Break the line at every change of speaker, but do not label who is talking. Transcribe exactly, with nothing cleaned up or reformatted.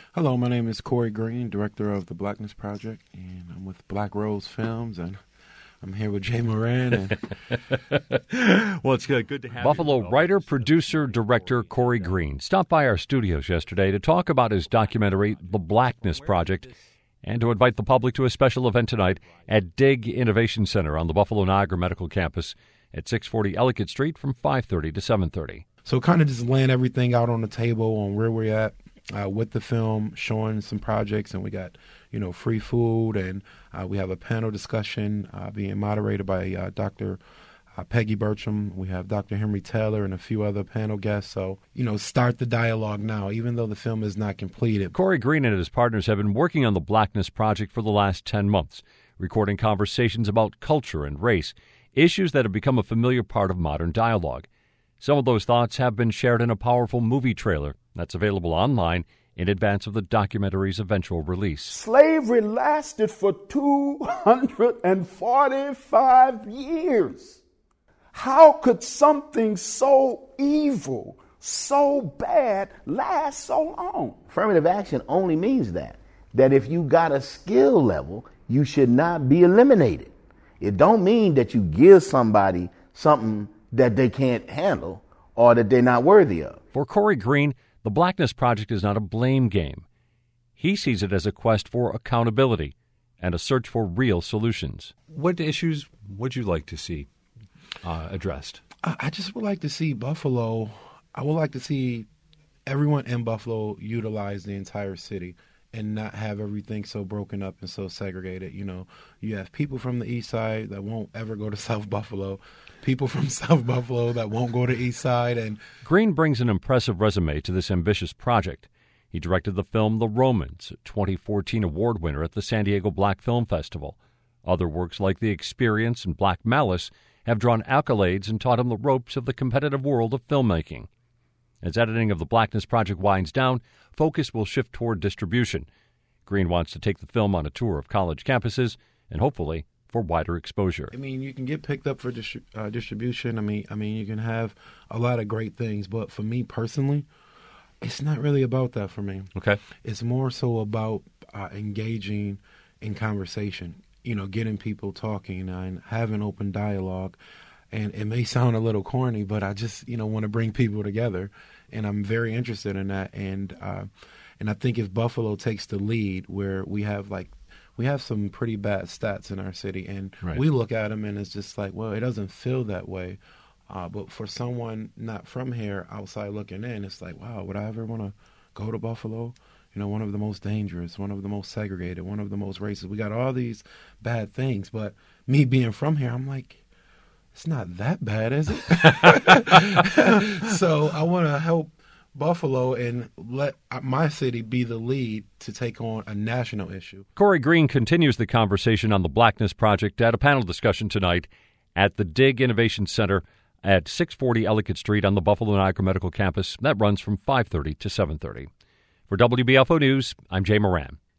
Hello, my name is Corey Green, director of the Blackness Project, and I'm with Black Rose Films, and I'm here with Jay Moran. And
well, it's good, good to have
Buffalo
you.
writer, producer, director Corey Green stopped by our studios yesterday to talk about his documentary, The Blackness Project, and to invite the public to a special event tonight at Dig Innovation Center on the Buffalo Niagara Medical Campus at six forty Ellicott Street from five thirty to seven thirty.
So kind of just laying everything out on the table on where we're at uh, with the film, showing some projects, and we got, you know, free food, and uh, we have a panel discussion uh, being moderated by uh, Doctor Uh, Peggy Bertram. We have Doctor Henry Taylor and a few other panel guests. So, you know, start the dialogue now, even though the film is not completed.
Corey Green and his partners have been working on the Blackness Project for the last ten months, recording conversations about culture and race, issues that have become a familiar part of modern dialogue. Some of those thoughts have been shared in a powerful movie trailer that's available online in advance of the documentary's eventual release.
Slavery lasted for two hundred forty-five years. How could something so evil, so bad, last so long?
Affirmative action only means that, that if you got a skill level, you should not be eliminated. It don't mean that you give somebody something that they can't handle or that they're not worthy of.
For Corey Green, the Blackness Project is not a blame game. He sees it as a quest for accountability and a search for real solutions.
What issues would you like to see uh, addressed?
I, I just would like to see Buffalo, I would like to see everyone in Buffalo utilize the entire city and not have everything so broken up and so segregated. You know, you have people from the east side that won't ever go to South Buffalo, people from South Buffalo that won't go to east side. And
Green brings an impressive resume to this ambitious project. He directed the film The Romans, a twenty fourteen award winner at the San Diego Black Film Festival. Other works like The Experience and Black Malice have drawn accolades and taught him the ropes of the competitive world of filmmaking. As editing of the Blackness Project winds down, focus will shift toward distribution. Green wants to take the film on a tour of college campuses and hopefully for wider exposure.
I mean, you can get picked up for distri- uh, distribution. I mean, I mean, you can have a lot of great things, but for me personally, it's not really about that for me.
Okay.
It's more so about uh, engaging in conversation, you know, getting people talking and having open dialogue. And it may sound a little corny, but I just, you know, want to bring people together, and I'm very interested in that. And uh, and I think if Buffalo takes the lead, where we have like we have some pretty bad stats in our city, and
Right.
we look at them and it's just like, well, it doesn't feel that way. Uh, but for someone not from here, outside looking in, it's like, wow, would I ever want to go to Buffalo? You know, one of the most dangerous, one of the most segregated, one of the most racist. We got all these bad things, but me being from here, I'm like, it's not that bad, is it? So I want to help Buffalo and let my city be the lead to take on a national issue.
Corey Green continues the conversation on the Blackness Project at a panel discussion tonight at the Dig Innovation Center at six forty Ellicott Street on the Buffalo Niagara Medical Campus. That runs from five thirty to seven thirty. For W B F O News, I'm Jay Moran.